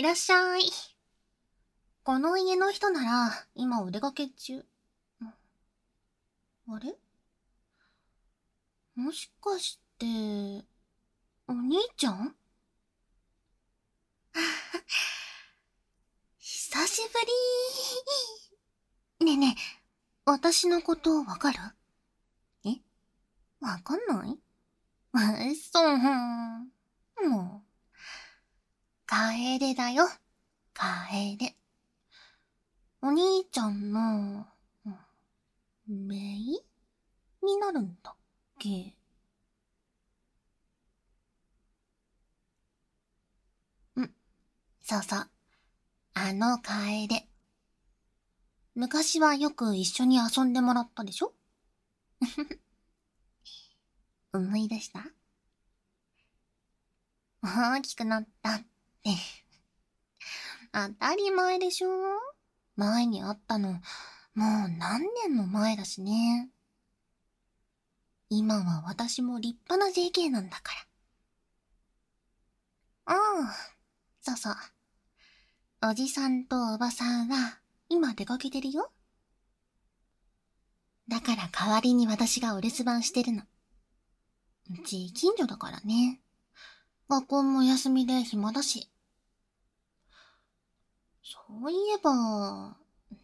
いらっしゃい。この家の人なら、今お出かけ中。あれ？もしかして、お兄ちゃん？久しぶり。ねえねえ、私のことわかる？え？わかんない？もう。楓だよ。楓。お兄ちゃんの、姪になるんだっけ？そうそう。あの楓。昔はよく一緒に遊んでもらったでしょ？思い出した？大きくなったって。当たり前でしょ？前に会ったの、もう何年も前だしね。今は私も立派な JK なんだから。そうそう。おじさんとおばさんは今出かけてるよ。だから代わりに私がお留守番してるの。うち近所だからね。学校も休みで暇だし。そういえば、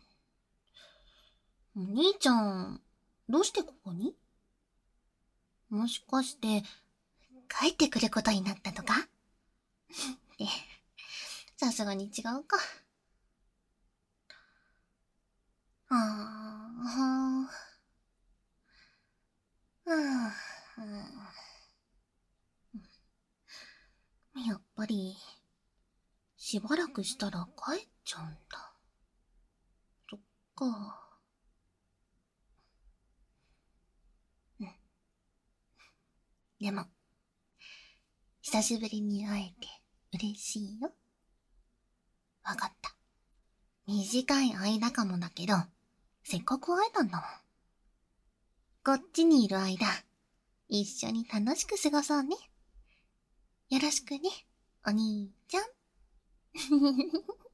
お兄ちゃん、どうしてここに？もしかして、帰ってくることになったとか？って、さすがに違うか。ああ、やっぱり、しばらくしたら帰っちゃうんだ。そっか。でも、久しぶりに会えて嬉しいよ。わかった。短い間かもだけど、せっかく会えたんだもん。こっちにいる間、一緒に楽しく過ごそうね。よろしくね、お兄ちゃん。